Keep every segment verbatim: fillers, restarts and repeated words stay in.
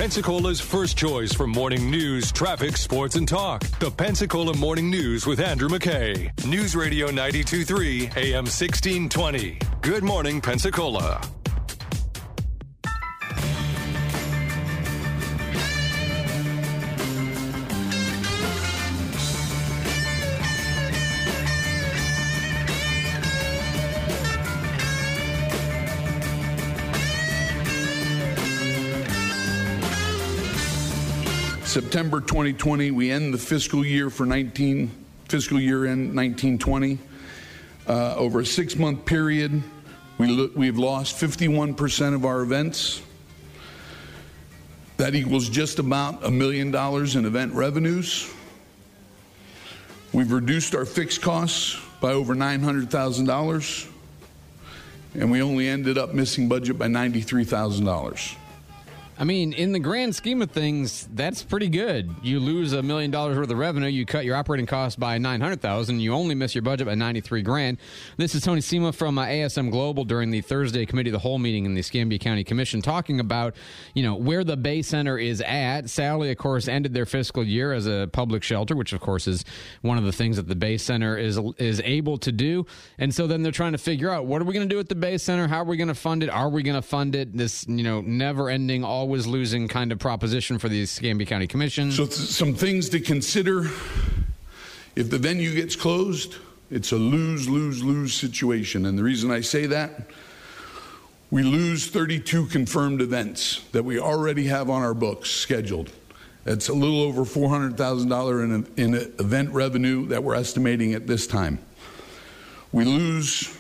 Pensacola's first choice for morning news, traffic, sports, and talk. The Pensacola Morning News with Andrew McKay. News Radio ninety-two point three, A M sixteen twenty. Good morning, Pensacola. September twenty twenty, we end the fiscal year for nineteen fiscal year end nineteen twenty. Uh, over a six-month period, we lo- we've lost fifty-one percent of our events. That equals just about a million dollars in event revenues. We've reduced our fixed costs by over nine hundred thousand dollars, and we only ended up missing budget by ninety-three thousand dollars. I mean, in the grand scheme of things, that's pretty good. You lose a million dollars worth of revenue, you cut your operating costs by nine hundred thousand dollars, you only miss your budget by ninety-three grand. This is Tony Sema from uh, A S M Global during the Thursday Committee of the Whole meeting in the Escambia County Commission, talking about, you know, where the Bay Center is at. Sally, of course, ended their fiscal year as a public shelter, which, of course, is one of the things that the Bay Center is is able to do. And so then they're trying to figure out, what are we going to do at the Bay Center? How are we going to fund it? Are we going to fund it? This, you know, never-ending, always losing kind of proposition for the Escambia County Commission. So th- some things to consider. If the venue gets closed, it's a lose, lose, lose situation. And the reason I say that, we lose thirty-two confirmed events that we already have on our books scheduled. That's a little over four hundred thousand dollars in, in event revenue that we're estimating at this time. We lose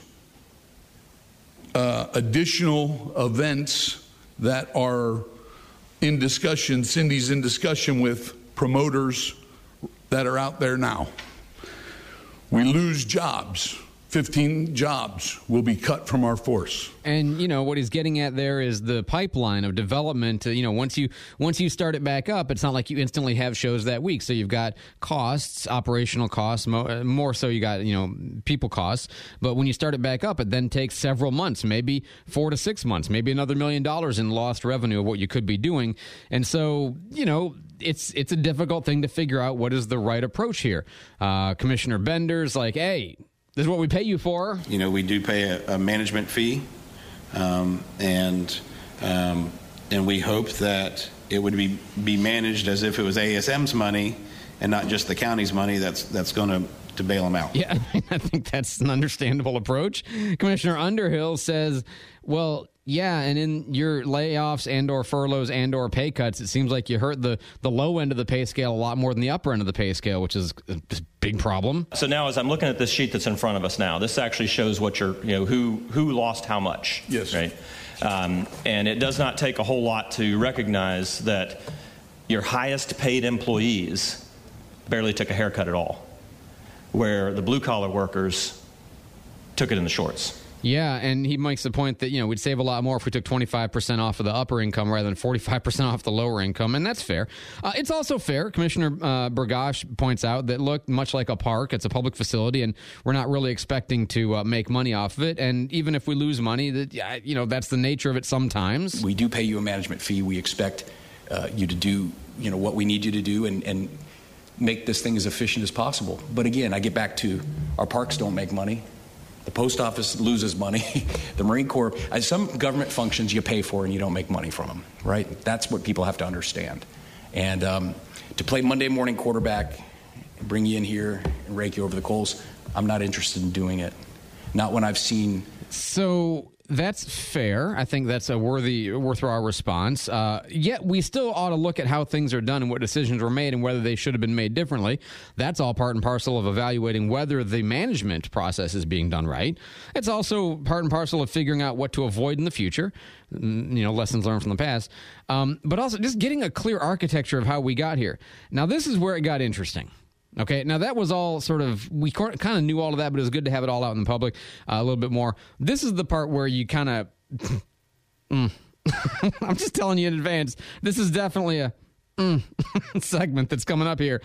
uh, additional events that are in discussion. Cindy's in discussion with promoters that are out there now. We lose jobs. fifteen jobs will be cut from our force. And, you know, what he's getting at there is the pipeline of development. Uh, you know, once you once you start it back up, it's not like you instantly have shows that week. So you've got costs, operational costs, mo- more so you got, you know, people costs. But when you start it back up, it then takes several months, maybe four to six months, maybe another million dollars in lost revenue of what you could be doing. And so, you know, it's it's a difficult thing to figure out what is the right approach here. Uh, Commissioner Bender's like, hey, this is what we pay you for. You know, we do pay a, a management fee, um, and um, and we hope that it would be, be managed as if it was A S M's money and not just the county's money that's that's going to to bail them out. Yeah, I think that's an understandable approach. Commissioner Underhill says, well, yeah, and in your layoffs and or furloughs and or pay cuts, it seems like you hurt the, the low end of the pay scale a lot more than the upper end of the pay scale, which is a big problem. So now as I'm looking at this sheet that's in front of us now, this actually shows what you're, you know, who who lost how much. Yes. Right? Um, and it does not take a whole lot to recognize that your highest paid employees barely took a haircut at all, where the blue-collar workers took it in the shorts. Yeah, and he makes the point that, you know, we'd save a lot more if we took twenty-five percent off of the upper income rather than forty-five percent off the lower income, and that's fair. Uh, it's also fair, Commissioner uh, Burgash points out, that, look, much like a park, it's a public facility, and we're not really expecting to uh, make money off of it, and even if we lose money, that, you know, that's the nature of it sometimes. We do pay you a management fee. We expect uh, you to do, you know, what we need you to do and, and make this thing as efficient as possible. But again, I get back to our parks don't make money. The post office loses money. The Marine Corps, as some government functions you pay for and you don't make money from them, right? That's what people have to understand. And um, to play Monday morning quarterback, bring you in here and rake you over the coals, I'm not interested in doing it. Not when I've seen. So that's fair. I think that's a worthy, worthwhile response. Uh, yet we still ought to look at how things are done and what decisions were made and whether they should have been made differently. That's all part and parcel of evaluating whether the management process is being done right. It's also part and parcel of figuring out what to avoid in the future. You know, lessons learned from the past. Um, but also just getting a clear architecture of how we got here. Now, this is where it got interesting. Okay, now that was all sort of, we kind of knew all of that, but it was good to have it all out in the public uh, a little bit more. This is the part where you kind of, mm. I'm just telling you in advance, this is definitely a mm, segment that's coming up here.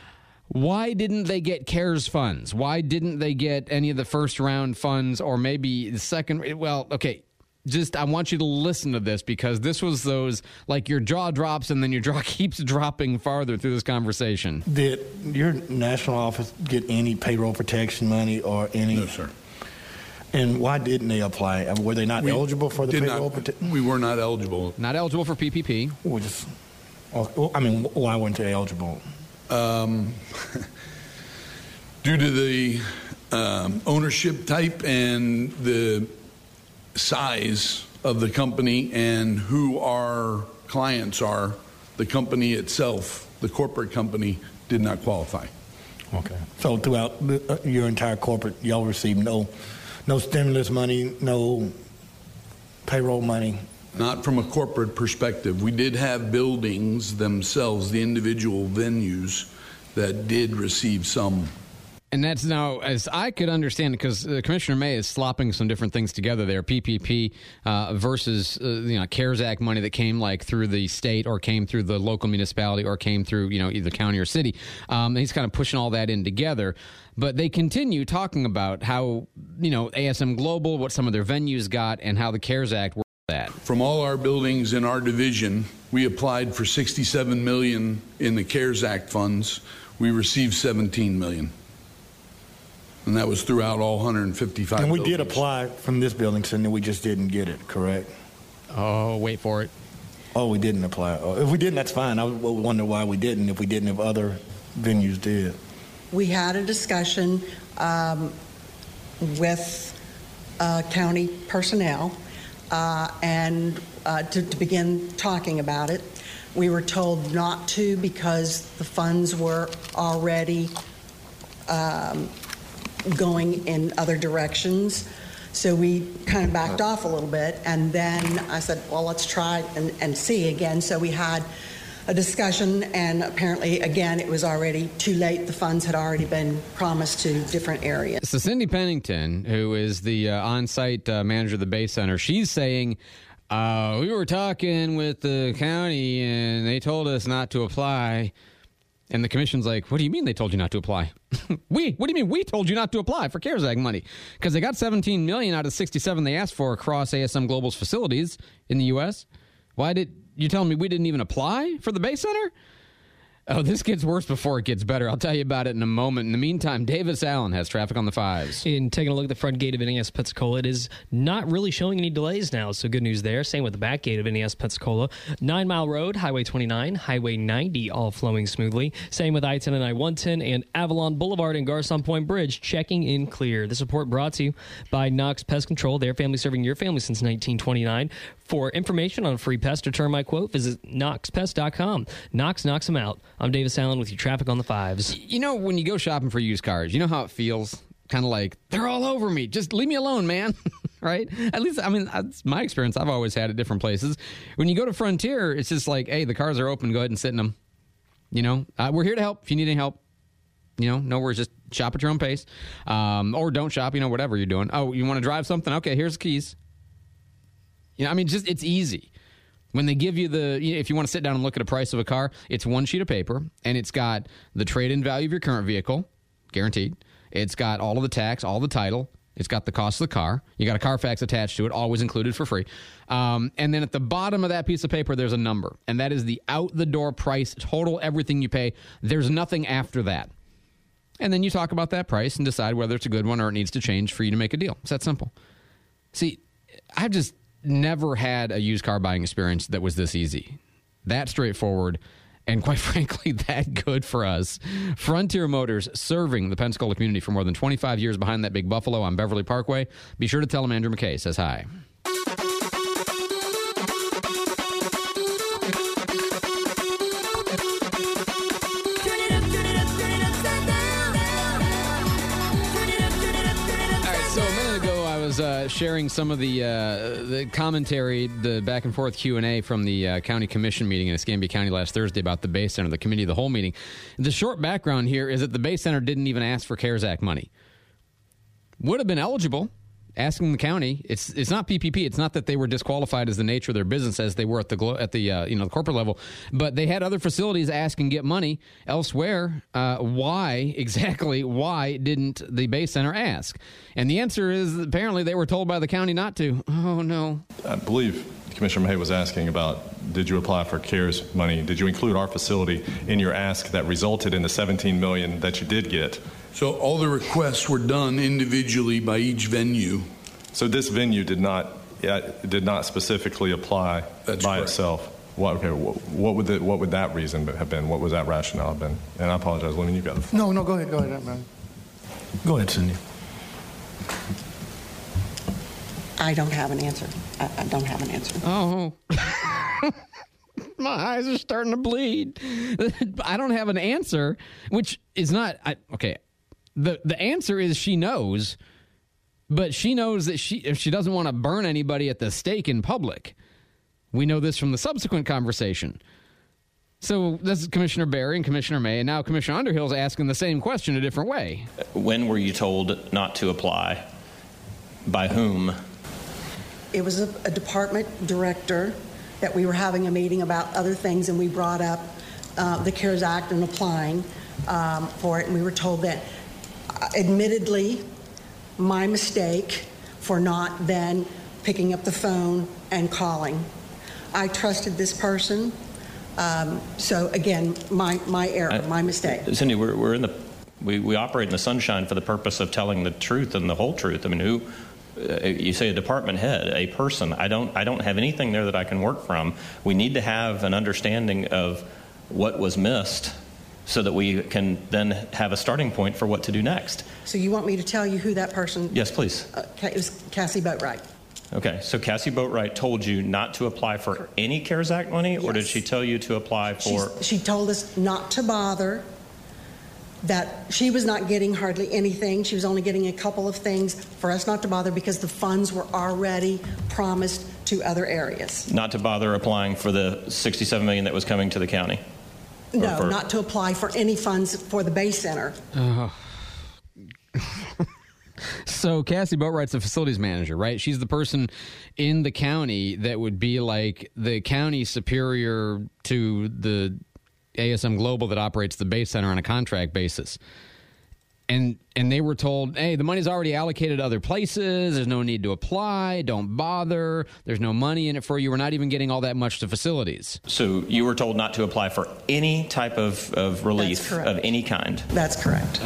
Why didn't they get CARES funds? Why didn't they get any of the first round funds or maybe the second? Well, okay, just I want you to listen to this, because this was those, like, your jaw drops and then your jaw keeps dropping farther through this conversation. Did your national office get any payroll protection money or any? No, sir. And why didn't they apply? Were they not We eligible for the did payroll not, protection? We were not eligible. Not eligible for P P P. We just, well, I mean, why weren't they eligible? Um, due to the um, ownership type and the size of the company and who our clients are, the company itself, the corporate company, did not qualify. Okay. So throughout the, uh, your entire corporate, y'all received no, no stimulus money, no payroll money? Not from a corporate perspective. We did have buildings themselves, the individual venues, that did receive some. And that's now, as I could understand, because uh, Commissioner May is slopping some different things together there, P P P uh, versus uh, you know CARES Act money that came like through the state or came through the local municipality or came through you know either county or city. Um, and he's kind of pushing all that in together. But they continue talking about how you know A S M Global, what some of their venues got, and how the CARES Act worked that. From all our buildings in our division, we applied for sixty-seven million dollars in the CARES Act funds. We received seventeen million dollars. And that was throughout all one hundred fifty-five And we buildings. did apply from this building, so we just didn't get it, correct? Oh, wait for it. Oh, we didn't apply. Oh, if we didn't, that's fine. I would wonder why we didn't, if we didn't, if other venues did. We had a discussion um, with uh, county personnel uh, and uh, to, to begin talking about it. We were told not to because the funds were already um, going in other directions. So we kind of backed off a little bit, and then I said, well, let's try and, and see again. So we had a discussion, and apparently, again, it was already too late. The funds had already been promised to different areas. So Cindy Pennington, who is the uh, on-site uh, manager of the Bay Center, she's saying, uh, we were talking with the county, and they told us not to apply. And the commission's like, what do you mean they told you not to apply? we? What do you mean we told you not to apply for CARES Act money? Because they got seventeen million dollars out of sixty-seven they asked for across A S M Global's facilities in the U S. Why did you tell me we didn't even apply for the Bay Center? Oh, this gets worse before it gets better. I'll tell you about it in a moment. In the meantime, Davis Allen has traffic on the fives. In taking a look at the front gate of N E S Pensacola, it is not really showing any delays now, so good news there. Same with the back gate of N E S Pensacola. Nine Mile Road, Highway twenty-nine, Highway ninety, all flowing smoothly. Same with I ten and I one ten, and Avalon Boulevard and Garcon Point Bridge checking in clear. This report brought to you by Knox Pest Control. Their family serving your family since nineteen twenty-nine. For information on a free pest or termite quote, visit knox pest dot com. Knox knocks them out. I'm Davis Allen with your traffic on the fives. You know, when you go shopping for used cars, you know how it feels? Kind of like, they're all over me. Just leave me alone, man. Right? At least, I mean, that's my experience. I've always had at different places. When you go to Frontier, it's just like, hey, the cars are open. Go ahead and sit in them. You know, uh, we're here to help if you need any help. You know, no worries. Just shop at your own pace. Um, or don't shop, you know, whatever you're doing. Oh, you want to drive something? Okay, here's the keys. You know, I mean, just it's easy. When they give you the, you know, if you want to sit down and look at a price of a car, it's one sheet of paper, and it's got the trade-in value of your current vehicle, guaranteed. It's got all of the tax, all the title. It's got the cost of the car. You got a Carfax attached to it, always included for free. Um, and then at the bottom of that piece of paper, there's a number, and that is the out-the-door price, total everything you pay. There's nothing after that. And then you talk about that price and decide whether it's a good one or it needs to change for you to make a deal. It's that simple. See, I've just never had a used car buying experience that was this easy, that straightforward, and quite frankly, that good for us. Frontier Motors, serving the Pensacola community for more than twenty-five years behind that big Buffalo on Beverly Parkway. Be sure to tell them Andrew McKay says hi. Uh, sharing some of the uh, the commentary, the back and forth Q and A from the uh, county commission meeting in Escambia County last Thursday about the Bay Center, the committee of the whole meeting. The short background here is that the Bay Center didn't even ask for CARES Act money. Would have been eligible, asking the county. It's it's not P P P. It's not that they were disqualified as the nature of their business as they were at the glo- at the uh, you know the corporate level, but they had other facilities ask and get money elsewhere. Uh, why exactly? Why didn't the Base Center ask? And the answer is apparently they were told by the county not to. Oh no! I believe Commissioner May was asking about, did you apply for CARES money? Did you include our facility in your ask that resulted in the seventeen million dollars that you did get? So all the requests were done individually by each venue. So this venue did not yeah, did not specifically apply That's by correct. itself. What, okay, what, what would the, what would that reason have been? What was that rationale have been? And I apologize, Lemon, you got the floor. No, no, go ahead, go ahead, man. Go ahead, Cindy. I don't have an answer. I, I don't have an answer. Oh. My eyes are starting to bleed. I don't have an answer, which is not I, okay. The the answer is she knows, but she knows that she if she doesn't want to burn anybody at the stake in public. We know this from the subsequent conversation. So this is Commissioner Barry and Commissioner May, and now Commissioner Underhill is asking the same question a different way. When were you told not to apply? By whom? It was a, a department director that we were having a meeting about other things, and we brought up uh, the CARES Act and applying um, for it, and we were told that, uh, admittedly, my mistake for not then picking up the phone and calling. I trusted this person, um, so again, my my error, I, my mistake. Cindy, we're, we're in the we, we operate in the sunshine for the purpose of telling the truth and the whole truth. I mean, who? Uh, you say a department head, a person. I don't. I don't have anything there that I can work from. We need to have an understanding of what was missed, so that we can then have a starting point for what to do next. So you want me to tell you who that person? Yes, please. Uh, it was Cassie Boatwright. Okay, so Cassie Boatwright told you not to apply for any CARES Act money, or Yes. did she tell you to apply for? She's, she told us not to bother. That she was not getting hardly anything. She was only getting a couple of things for us not to bother because the funds were already promised to other areas. Not to bother applying for the sixty-seven million dollars that was coming to the county? Or No, for- not to apply for any funds for the Base Center. Oh. So Cassie Boatwright's the facilities manager, right? She's the person in the county that would be like the county superior to the A S M Global that operates the Base Center on a contract basis. And and they were told, hey, the money's already allocated to other places. There's no need to apply. Don't bother. There's no money in it for you. We're not even getting all that much to facilities. So you were told not to apply for any type of, of relief of any kind? That's correct.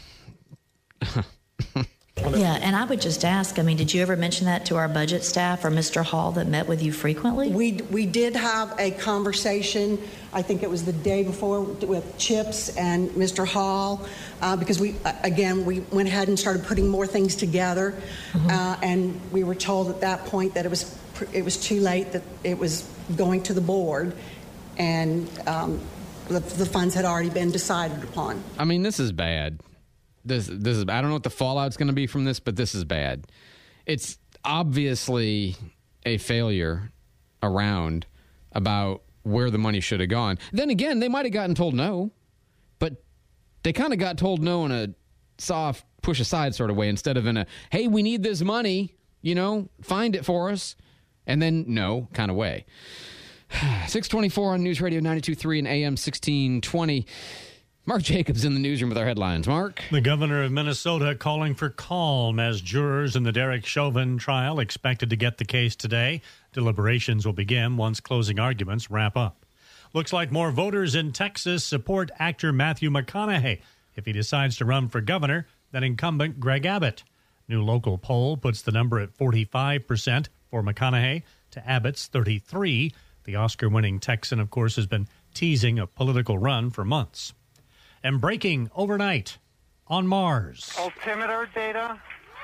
Oh. Yeah, and I would just ask, I mean, did you ever mention that to our budget staff or Mister Hall that met with you frequently? We we did have a conversation, I think it was the day before, with Chips and Mister Hall, uh, because we, again, we went ahead and started putting more things together, mm-hmm. uh, and we were told at that point that it was it was too late, that it was going to the board, and um, the, the funds had already been decided upon. I mean, this is bad. This this is I don't know what the fallout's going to be from this, but this is bad. It's obviously a failure around about where the money should have gone. Then again, they might have gotten told no, but they kind of got told no in a soft push aside sort of way instead of in a, hey, we need this money, you know, find it for us, and then no kind of way. six twenty-four on News Radio ninety-two point three and A M sixteen twenty. Mark Jacobs in the newsroom with our headlines. Mark? The governor of Minnesota calling for calm as jurors in the Derek Chauvin trial expected to get the case today. Deliberations will begin once closing arguments wrap up. Looks like more voters in Texas support actor Matthew McConaughey if he decides to run for governor than incumbent Greg Abbott. New local poll puts the number at forty-five percent for McConaughey to Abbott's thirty-three. The Oscar-winning Texan, of course, has been teasing a political run for months. And breaking overnight on Mars. Altimeter data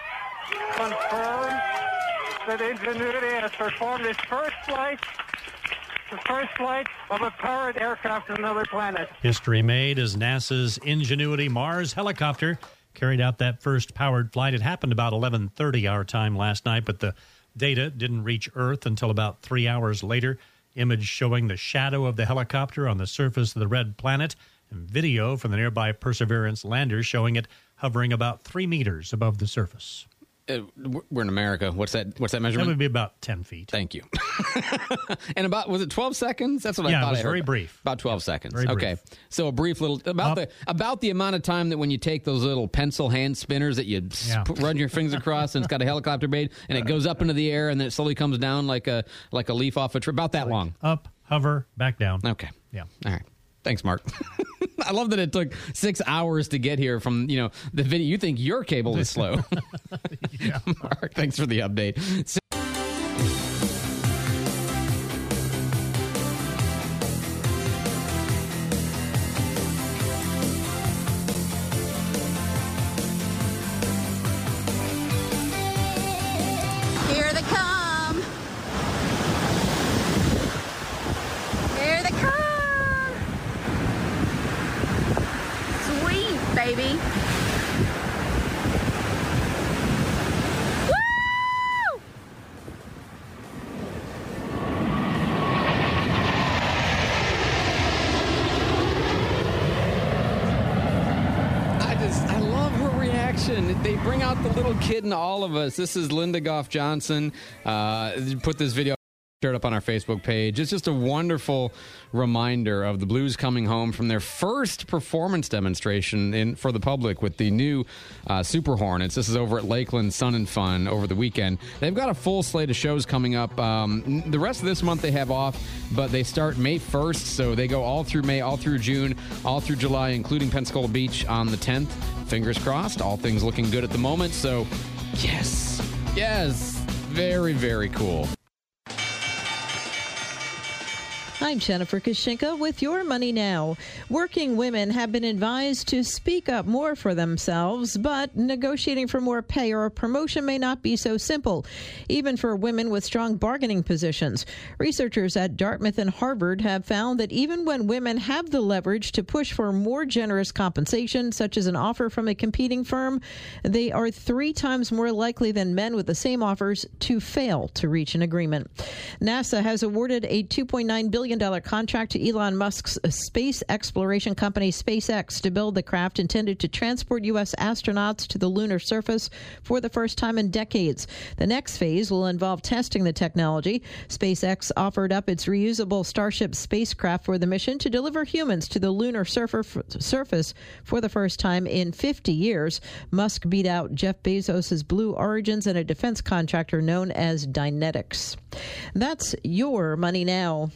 confirms that Ingenuity has performed its first flight, the first flight of a powered aircraft to another planet. History made as NASA's Ingenuity Mars helicopter carried out that first powered flight. It happened about eleven thirty our time last night, but the data didn't reach Earth until about three hours later. Image showing the shadow of the helicopter on the surface of the red planet, and video from the nearby Perseverance lander showing it hovering about three meters above the surface. Uh, we're in America. What's that? What's that measurement? That would be about ten feet. Thank you. And about was it twelve seconds? That's what yeah, I thought. it was I heard. very brief. About twelve seconds. Very okay, brief. so a brief little about Up. the about the amount of time that when you take those little pencil hand spinners that you Yeah. sp- run your fingers across and it's got a helicopter blade and it goes up into the air and then it slowly comes down like a like a leaf off a tree. About that long. Up, hover, back down. Okay. Yeah. All right. Thanks, Mark. I love that it took six hours to get here from, you know, the video. You think your cable is slow. Yeah. Mark, thanks for the update. So- Here they come. Here they come. Sweet, baby. Woo! I just, I love her reaction. They bring out the little kid in all of us. This is Linda Goff Johnson. Uh, put this video shared up on our Facebook page. It's just a wonderful reminder of the Blues coming home from their first performance demonstration in for the public with the new uh, Super Hornets. This is over at Lakeland Sun and Fun over the weekend. They've got a full slate of shows coming up. Um, the rest of this month they have off, but they start May first, so they go all through May, all through June, all through July, including Pensacola Beach on the tenth. Fingers crossed. All things looking good at the moment. So, yes, yes, very, very cool. I'm Jennifer Kashinka with Your Money Now. Working women have been advised to speak up more for themselves, but negotiating for more pay or a promotion may not be so simple, even for women with strong bargaining positions. Researchers at Dartmouth and Harvard have found that even when women have the leverage to push for more generous compensation, such as an offer from a competing firm, they are three times more likely than men with the same offers to fail to reach an agreement. NASA has awarded a two point nine billion dollars contract to Elon Musk's space exploration company SpaceX to build the craft intended to transport U S astronauts to the lunar surface for the first time in decades. The next phase will involve testing the technology. SpaceX offered up its reusable Starship spacecraft for the mission to deliver humans to the lunar surface for the first time in fifty years. Musk beat out Jeff Bezos' Blue Origins and a defense contractor known as Dynetics. That's Your Money Now.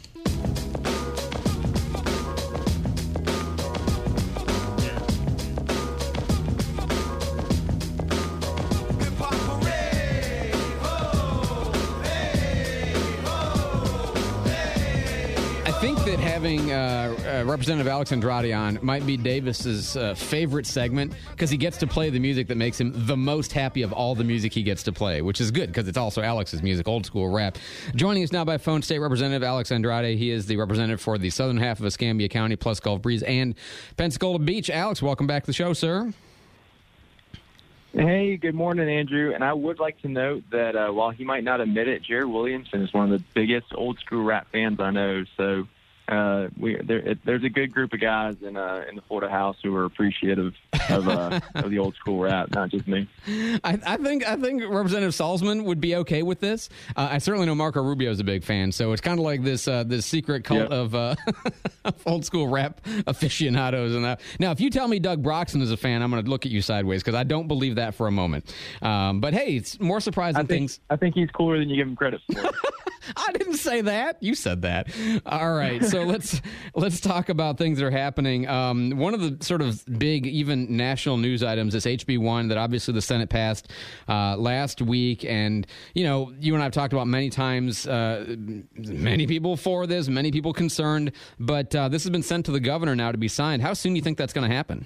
I think that having uh, uh, Representative Alex Andrade on might be Davis's uh, favorite segment because he gets to play the music that makes him the most happy of all the music he gets to play, which is good because it's also Alex's music, old school rap. Joining us now by phone, State Representative Alex Andrade. He is the representative for the southern half of Escambia County, plus Gulf Breeze and Pensacola Beach. Alex, welcome back to the show, sir. Hey, good morning, Andrew. And I would like to note that uh, while he might not admit it, Jared Williamson is one of the biggest old school rap fans I know. So uh, we there, there's a good group of guys in uh, in the Florida House who are appreciative of uh, of the old school rap, not just me. I, I think I think Representative Salzman would be okay with this. Uh, I certainly know Marco Rubio is a big fan, so it's kind of like this uh, this secret cult yeah. of, uh, of old school rap aficionados. And that. Now, if you tell me Doug Broxton is a fan, I'm going to look at you sideways because I don't believe that for a moment. Um, but hey, it's more surprising I think, things. I think he's cooler than you give him credit for. I didn't say that. You said that. All right, so let's let's talk about things that are happening. Um, one of the sort of big, even national news items is H B one that obviously the Senate passed uh, last week, and you know, you and I have talked about many times. Uh, many people for this, many people concerned, but uh, this has been sent to the governor now to be signed. How soon do you think that's going to happen?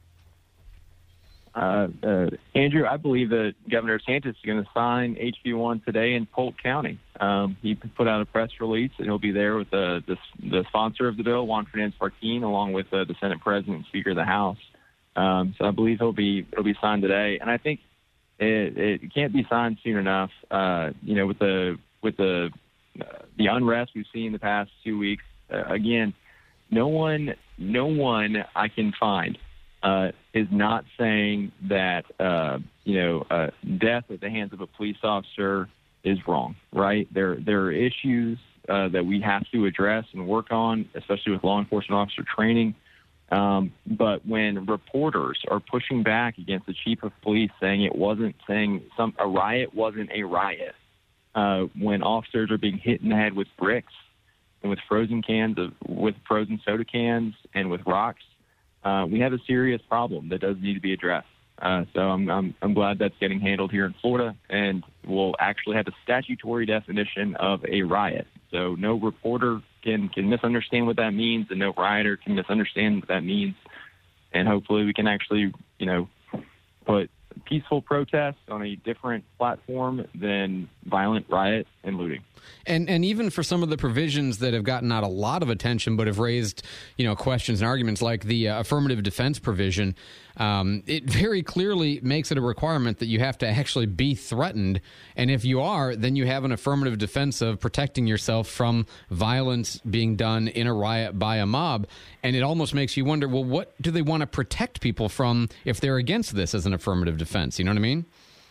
Uh, uh, Andrew, I believe that Governor DeSantis is going to sign H B one today in Polk County. Um, he put out a press release, and he'll be there with the the, the sponsor of the bill, Juan Fernandez-Farquin, along with uh, the Senate President and Speaker of the House. Um, so I believe he'll be it'll be signed today, and I think it, it can't be signed soon enough. Uh, you know, with the with the uh, the unrest we've seen the past two weeks. Uh, again, no one, no one I can find. Uh, is not saying that uh, you know, uh, death at the hands of a police officer is wrong, right? There, there are issues uh, that we have to address and work on, especially with law enforcement officer training. Um, but when reporters are pushing back against the chief of police, saying it wasn't, saying some a riot wasn't a riot, uh, when officers are being hit in the head with bricks and with frozen cans of, with frozen soda cans and with rocks, uh, we have a serious problem that does need to be addressed. Uh, so I'm, I'm I'm glad that's getting handled here in Florida, and we'll actually have a statutory definition of a riot. So no reporter can, can misunderstand what that means, and no rioter can misunderstand what that means. And hopefully we can actually, you know, put peaceful protest on a different platform than violent riot and looting. And and even for some of the provisions that have gotten not a lot of attention but have raised, you know, questions and arguments, like the uh, affirmative defense provision, um, it very clearly makes it a requirement that you have to actually be threatened. And if you are, then you have an affirmative defense of protecting yourself from violence being done in a riot by a mob. And it almost makes you wonder, well, what do they want to protect people from if they're against this as an affirmative defense? You know what I mean?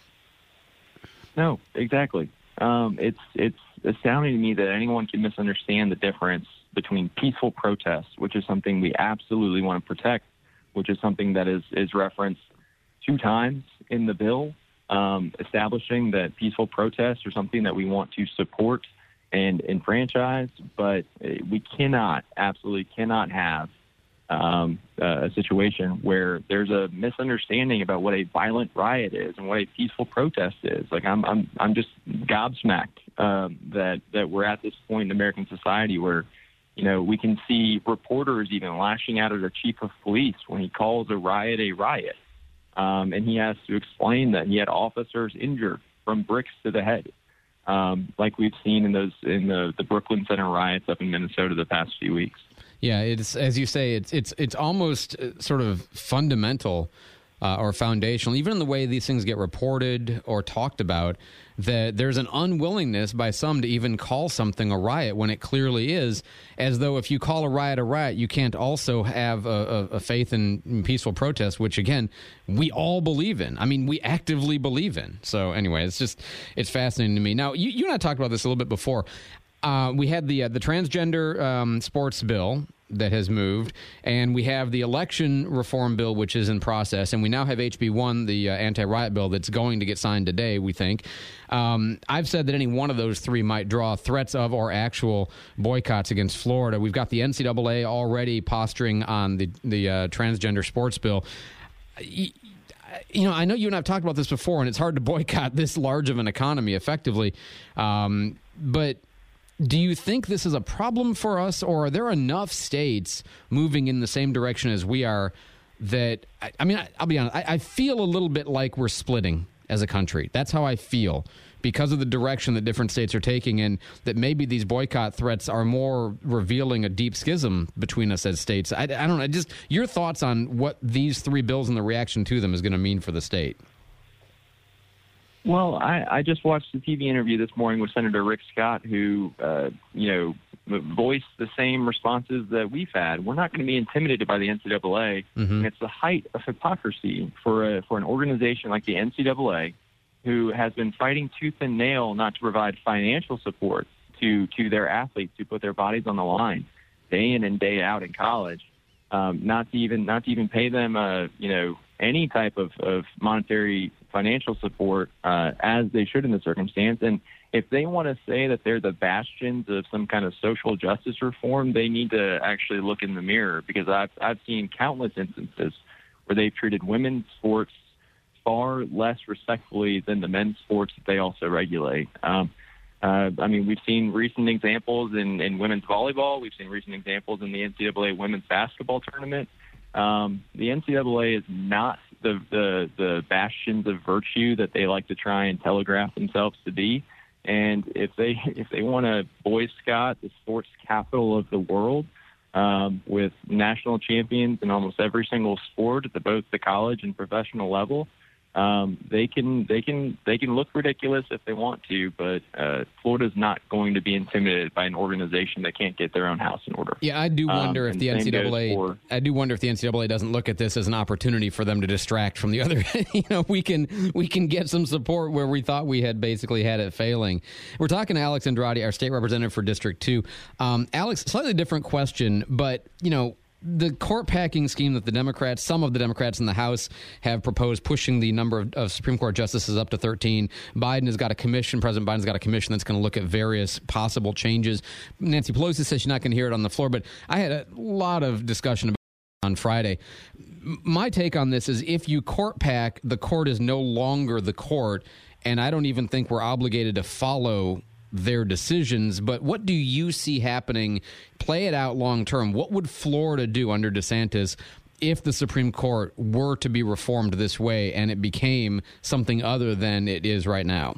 No, exactly. Um, it's it's astounding to me that anyone can misunderstand the difference between peaceful protest, which is something we absolutely want to protect, which is something that is, is referenced two times in the bill, um, establishing that peaceful protests are something that we want to support and enfranchise, but we cannot, absolutely cannot have um, a situation where there's a misunderstanding about what a violent riot is and what a peaceful protest is. Like I'm, I'm, I'm just gobsmacked um, that that we're at this point in American society where, you know, we can see reporters even lashing out at a chief of police when he calls a riot a riot, um, and he has to explain that he had officers injured from bricks to the head, um, like we've seen in those in the the Brooklyn Center riots up in Minnesota the past few weeks. Yeah, it's as you say, it's it's it's almost sort of fundamental uh, or foundational, even in the way these things get reported or talked about, that there's an unwillingness by some to even call something a riot when it clearly is, as though if you call a riot a riot, you can't also have a, a, a faith in, in peaceful protest, which, again, we all believe in. I mean, we actively believe in. So anyway, it's just, it's fascinating to me. Now, you, you and I talked about this a little bit before. Uh, we had the uh, the transgender um, sports bill that has moved, and we have the election reform bill, which is in process, and we now have H B one, the uh, anti-riot bill, that's going to get signed today, we think. Um, I've said that any one of those three might draw threats of or actual boycotts against Florida. We've got the N C double A already posturing on the, the uh, transgender sports bill. You know, I know you and I have talked about this before, and it's hard to boycott this large of an economy effectively, um, but do you think this is a problem for us, or are there enough states moving in the same direction as we are that, I, I mean, I, I'll be honest, I, I feel a little bit like we're splitting as a country. That's how I feel because of the direction that different states are taking, and that maybe these boycott threats are more revealing a deep schism between us as states. I, I don't know. Just your thoughts on what these three bills and the reaction to them is going to mean for the state. Well, I, I just watched the T V interview this morning with Senator Rick Scott, who, uh, you know, voiced the same responses that we've had. We're not going to be intimidated by the N C double A. Mm-hmm. And it's the height of hypocrisy for a, for an organization like the N C double A, who has been fighting tooth and nail not to provide financial support to, to their athletes who put their bodies on the line day in and day out in college, um, not to even not to even pay them, uh, you know, any type of, of monetary financial support uh, as they should in the circumstance. And if they want to say that they're the bastions of some kind of social justice reform, they need to actually look in the mirror, because I've, I've seen countless instances where they've treated women's sports far less respectfully than the men's sports that they also regulate. Um, uh, I mean, we've seen recent examples in, in women's volleyball. We've seen recent examples in the N C double A women's basketball tournament. Um, the N C double A is not the, the the bastions of virtue that they like to try and telegraph themselves to be. And if they if they want to boycott the sports capital of the world, um, with national champions in almost every single sport at the, both the college and professional level, Um, they can they can they can look ridiculous if they want to, but uh, Florida's not going to be intimidated by an organization that can't get their own house in order. Yeah, I do wonder um, if the N C double A. For, I do wonder if the N C double A doesn't look at this as an opportunity for them to distract from the other. you know, we can we can get some support where we thought we had basically had it failing. We're talking to Alex Andrade, our state representative for District Two. Um, Alex, slightly different question, but you know. The court packing scheme that the Democrats, some of the Democrats in the House have proposed, pushing the number of, of Supreme Court justices up to thirteen. Biden has got a commission, President Biden's got a commission that's going to look at various possible changes. Nancy Pelosi says she's not going to hear it on the floor, but I had a lot of discussion about it on Friday. My take on this is if you court pack, the court is no longer the court, and I don't even think we're obligated to follow their decisions. But what do you see happening? Play it out long term. What would Florida do under DeSantis if the Supreme Court were to be reformed this way and it became something other than it is right now?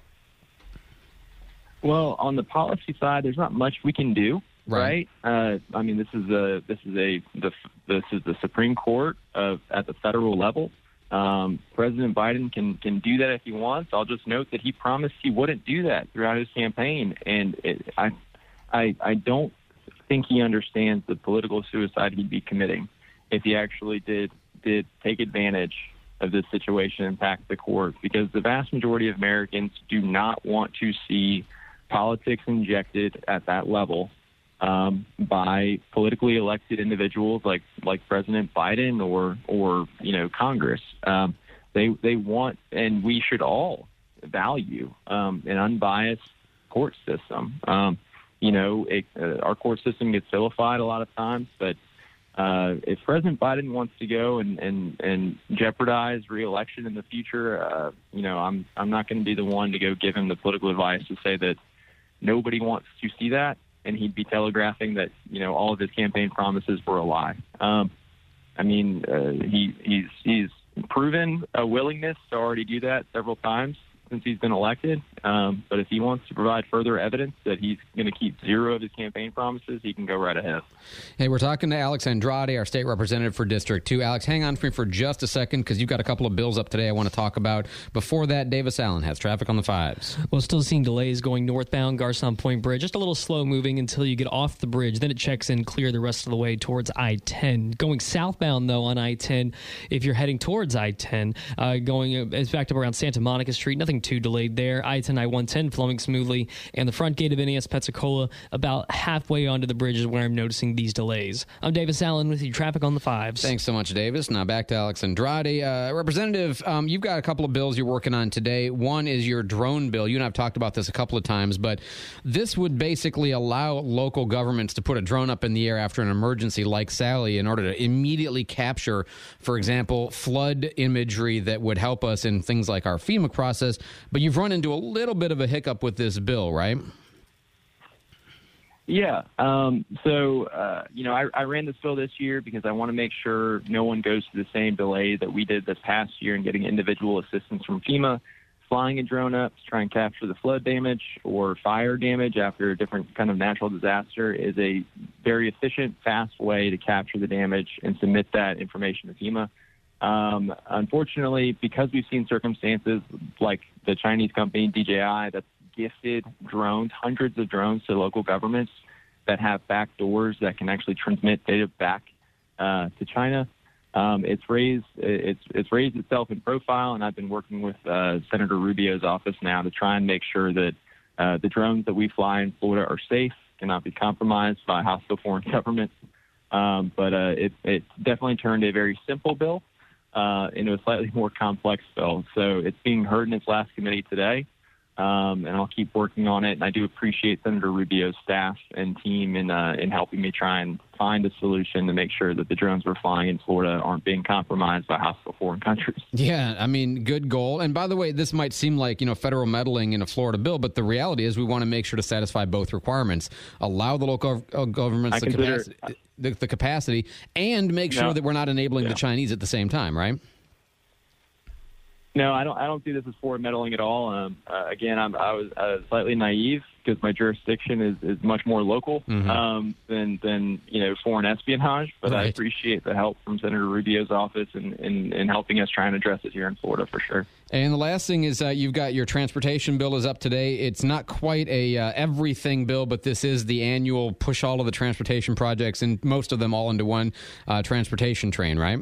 Well, on the policy side, there's not much we can do, right? right? Uh, I mean, this is a this is a the, this is the Supreme Court of, at the federal level. Um, President Biden can, can do that if he wants. I'll just note that he promised he wouldn't do that throughout his campaign, and it, I, I, I don't think he understands the political suicide he'd be committing if he actually did did take advantage of this situation and pack the court. Because the vast majority of Americans do not want to see politics injected at that level. Um, by politically elected individuals like, like President Biden or or you know Congress. Um, they they want, and we should all value um, an unbiased court system. Um, you know, it, uh, our court system gets vilified a lot of times, but uh, if President Biden wants to go and, and, and jeopardize re-election in the future, uh, you know, I'm I'm not going to be the one to go give him the political advice to say that nobody wants to see that. And he'd be telegraphing that, you know, all of his campaign promises were a lie. Um, I mean, uh, he, he's he's proven a willingness to already do that several times since he's been elected. Um, but if he wants to provide further evidence that he's going to keep zero of his campaign promises, he can go right ahead. Hey, we're talking to Alex Andrade, our state representative for District two. Alex, hang on for me for just a second because you've got a couple of bills up today I want to talk about. Before that, Davis Allen has traffic on the fives. Well, still seeing delays going northbound Garcon Point Bridge. Just a little slow moving until you get off the bridge. Then it checks in clear the rest of the way towards I ten. Going southbound, though, on I ten, if you're heading towards I ten, uh, going uh, it's backed up around Santa Monica Street. Nothing too delayed there. I ten, I one ten flowing smoothly. And the front gate of N E S Pensacola, about halfway onto the bridge is where I'm noticing these delays. I'm Davis Allen with you. Traffic on the fives. Thanks so much, Davis. Now back to Alex Andrade. Uh, Representative, um, you've got a couple of bills you're working on today. One is your drone bill. You and I have talked about this a couple of times, but this would basically allow local governments to put a drone up in the air after an emergency like Sally in order to immediately capture, for example, flood imagery that would help us in things like our FEMA process. But you've run into a little bit of a hiccup with this bill, right? Yeah. Um, so, uh, you know, I, I ran this bill this year because I want to make sure no one goes through the same delay that we did this past year in getting individual assistance from FEMA. Flying a drone up to try and capture the flood damage or fire damage after a different kind of natural disaster is a very efficient, fast way to capture the damage and submit that information to FEMA. Um, unfortunately, because we've seen circumstances like the Chinese company D J I that's gifted drones, hundreds of drones to local governments that have back doors that can actually transmit data back uh, to China. Um, it's raised it's it's raised itself in profile, and I've been working with uh, Senator Rubio's office now to try and make sure that uh, the drones that we fly in Florida are safe, cannot be compromised by hostile foreign governments. Um, but uh, it, it definitely turned a very simple bill uh, into a slightly more complex bill. So it's being heard in its last committee today. Um, and I'll keep working on it. And I do appreciate Senator Rubio's staff and team in uh, in helping me try and find a solution to make sure that the drones we're flying in Florida aren't being compromised by hostile foreign countries. Yeah, I mean, good goal. And by the way, this might seem like, you know, federal meddling in a Florida bill, but the reality is we want to make sure to satisfy both requirements. Allow the local governments the, consider, capacity, the, the capacity and make sure no, that we're not enabling yeah. the Chinese at the same time, right? No, I don't. I don't see this as forward meddling at all. Um, uh, again, I'm, I was uh, slightly naive because my jurisdiction is, is much more local Mm-hmm. um, than than you know foreign espionage. But I Right. appreciate the help from Senator Rubio's office in, in, in helping us try and address it here in Florida for sure. And the last thing is uh, you've got your transportation bill is up today. It's not quite a uh, everything bill, but this is the annual push all of the transportation projects and most of them all into one uh, transportation train, right?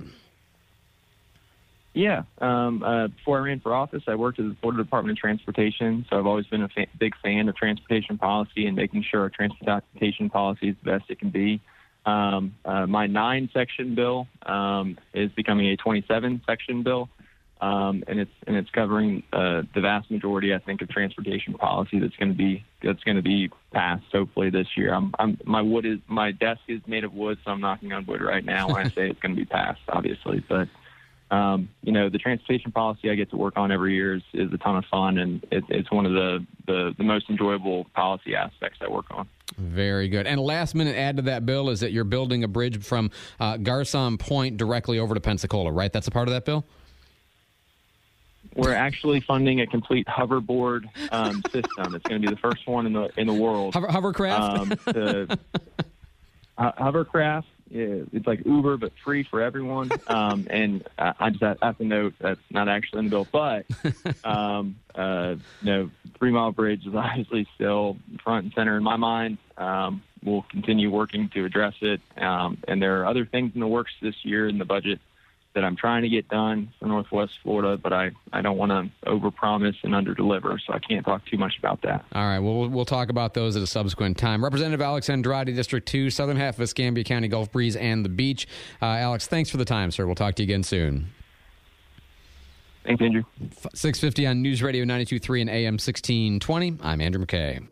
Yeah. Um, uh, before I ran for office, I worked at the Florida Department of Transportation, so I've always been a fa- big fan of transportation policy and making sure our transportation policy is the best it can be. Um, uh, my nine-section bill um, is becoming a twenty-seven-section bill, um, and it's and it's covering uh, the vast majority, I think, of transportation policy that's going to be that's going to be passed hopefully this year. I'm, I'm my wood is my desk is made of wood, so I'm knocking on wood right now when I say it's going to be passed, obviously, but. Um, you know, the transportation policy I get to work on every year is, is a ton of fun, and it, it's one of the, the, the most enjoyable policy aspects I work on. Very good. And a last-minute add to that bill is that you're building a bridge from uh, Garcon Point directly over to Pensacola, right? That's a part of that bill? We're actually funding a complete hoverboard um, system. It's going to be the first one in the in the world. Hover, hovercraft? Um, to, uh, hovercraft. Yeah, it's like Uber, but free for everyone. Um, and I, I just have to note that's not actually in the bill. But, um, uh, you know, Three Mile Bridge is obviously still front and center in my mind. Um, we'll continue working to address it. Um, and there are other things in the works this year in the budget that I'm trying to get done for Northwest Florida, but I, I don't want to overpromise and underdeliver, so I can't talk too much about that. All right, well, we'll we'll talk about those at a subsequent time. Representative Alex Andrade, District two, southern half of Escambia County, Gulf Breeze, and the beach. Uh, Alex, thanks for the time, sir. We'll talk to you again soon. Thanks, Andrew. six fifty on News Radio ninety-two point three and A M sixteen twenty. I'm Andrew McKay.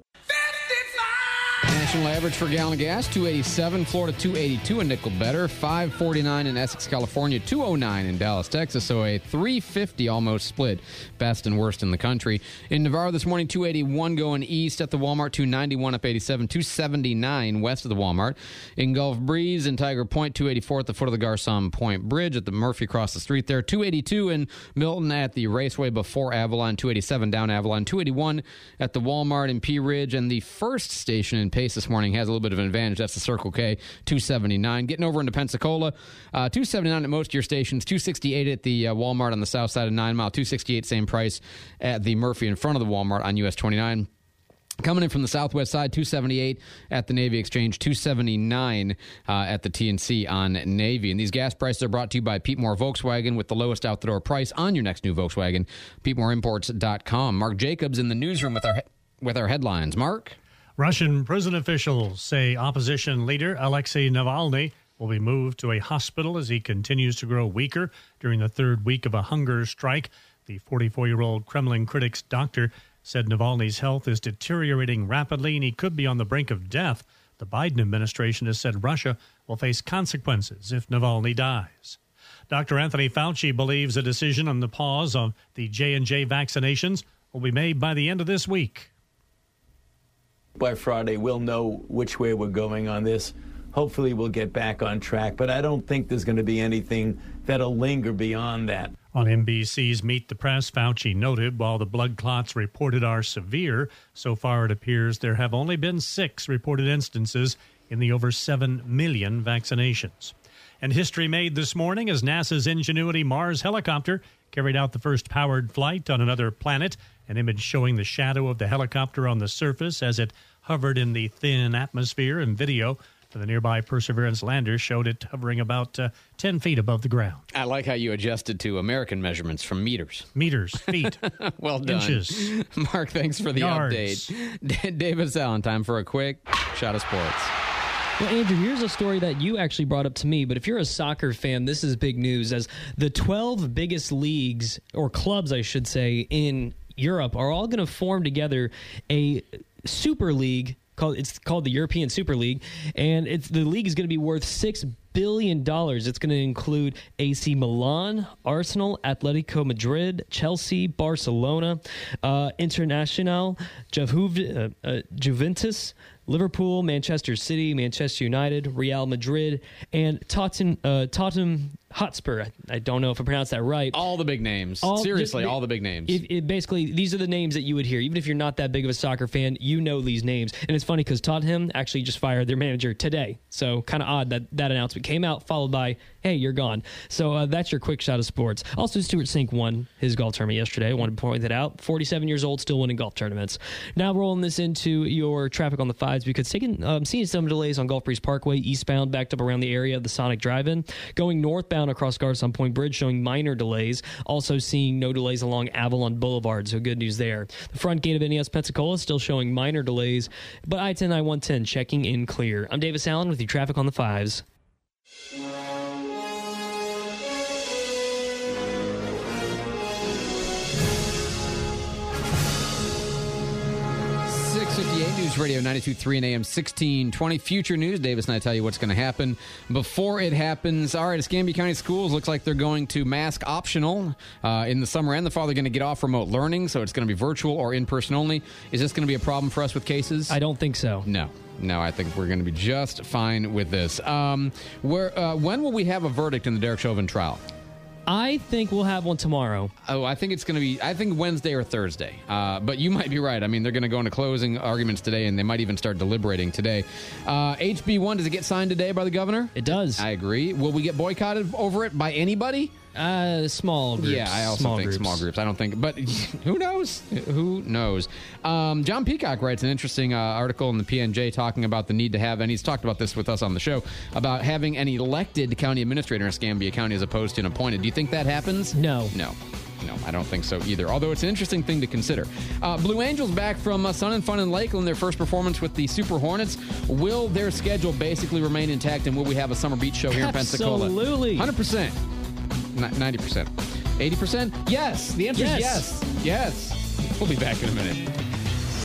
National average for a gallon of gas, two eighty-seven. Florida, two eighty-two. A nickel better. five forty-nine in Essex, California. two oh nine in Dallas, Texas. So a three fifty almost split. Best and worst in the country. In Navarro this morning, two eighty-one going east at the Walmart. two ninety-one up eighty-seven. two seventy-nine west of the Walmart. In Gulf Breeze and Tiger Point, two eighty-four at the foot of the Garcon Point Bridge at the Murphy across the street there. two eighty-two in Milton at the Raceway before Avalon. two eighty-seven down Avalon. two eighty-one at the Walmart in Pea Ridge. And the first station in Pace this morning has a little bit of an advantage. That's the Circle K, two seventy-nine. Getting over into Pensacola, uh, two seventy-nine at most of your stations, two sixty-eight at the uh, Walmart on the south side of Nine Mile, two sixty-eight, same price at the Murphy in front of the Walmart on U S twenty-nine. Coming in from the southwest side, two seventy-eight at the Navy Exchange, two seventy-nine uh, at the T N C on Navy. And these gas prices are brought to you by Pete Moore Volkswagen with the lowest out-the-door price on your next new Volkswagen, pete moore imports dot com. Mark Jacobs in the newsroom with our he- with our headlines. Mark? Russian prison officials say opposition leader Alexei Navalny will be moved to a hospital as he continues to grow weaker during the third week of a hunger strike. The forty-four-year-old Kremlin critic's doctor said Navalny's health is deteriorating rapidly and he could be on the brink of death. The Biden administration has said Russia will face consequences if Navalny dies. Doctor Anthony Fauci believes a decision on the pause of the J and J vaccinations will be made by the end of this week. By Friday, we'll know which way we're going on this. Hopefully, we'll get back on track, but I don't think there's going to be anything that'll linger beyond that. On N B C's Meet the Press, Fauci noted while the blood clots reported are severe, so far it appears there have only been six reported instances in the over seven million vaccinations. And history made this morning as NASA's Ingenuity Mars helicopter carried out the first powered flight on another planet. An image showing the shadow of the helicopter on the surface as it hovered in the thin atmosphere, and video for the nearby Perseverance lander showed it hovering about uh, ten feet above the ground. I like how you adjusted to American measurements from meters. Meters, feet, well done. Inches. Mark, thanks for the yards. update. David Salen, time for a quick shot of sports. Well, Andrew, here's a story that you actually brought up to me, but if you're a soccer fan, this is big news, as the twelve biggest leagues, or clubs, I should say, in Europe are all going to form together a super league. Called, it's called the European Super League, and it's the league is going to be worth six billion dollars. It's going to include A C Milan, Arsenal, Atletico Madrid, Chelsea, Barcelona, uh, Internacional, Juve, uh, uh, Juventus, Liverpool, Manchester City, Manchester United, Real Madrid, and Tottenham, uh, Tottenham Hotspur. I, I don't know if I pronounced that right. All the big names. All, Seriously, just, all the big names. It, it basically, these are the names that you would hear. Even if you're not that big of a soccer fan, you know these names. And it's funny because Tottenham actually just fired their manager today. So kind of odd that that announcement came out, followed by, hey, you're gone. So uh, that's your quick shot of sports. Also, Stuart Sink won his golf tournament yesterday. I wanted to point that out. forty-seven years old, still winning golf tournaments. Now rolling this into your traffic on the fives because taking, um, seeing some delays on Gulf Breeze Parkway, eastbound, backed up around the area of the Sonic Drive-In. Going northbound across Garcon Point Bridge, showing minor delays. Also seeing no delays along Avalon Boulevard, so good news there. The front gate of N E S Pensacola still showing minor delays, but I ten I one ten checking in clear. I'm Davis Allen with your traffic on the fives. six fifty-eight News Radio ninety-two point three and A M sixteen twenty. Future News. Davis and I tell you what's going to happen before it happens. All right, Escambia County Schools looks like they're going to mask optional uh, in the summer and the fall. They're going to get off remote learning, so it's going to be virtual or in-person only. Is this going to be a problem for us with cases? I don't think so. No. No, I think we're going to be just fine with this. Um, where, uh, when will we have a verdict in the Derek Chauvin trial? I think we'll have one tomorrow. Oh, I think it's going to be, I think Wednesday or Thursday. Uh, but you might be right. I mean, they're going to go into closing arguments today, and they might even start deliberating today. Uh, H B one, does it get signed today by the governor? It does. I agree. Will we get boycotted over it by anybody? Uh, small groups. Yeah, I also small think groups. small groups. I don't think, but who knows? Who knows? Um, John Peacock writes an interesting uh, article in the P N J talking about the need to have, and he's talked about this with us on the show, about having an elected county administrator in Escambia County as opposed to an appointed. Do you think that happens? No. No. No, I don't think so either, although it's an interesting thing to consider. Uh, Blue Angels back from uh, Sun and Fun in Lakeland, their first performance with the Super Hornets. Will their schedule basically remain intact, and will we have a summer beach show here in Pensacola? Absolutely. one hundred percent. ninety percent. eighty percent? Yes. The answer Yes. is yes. Yes. We'll be back in a minute.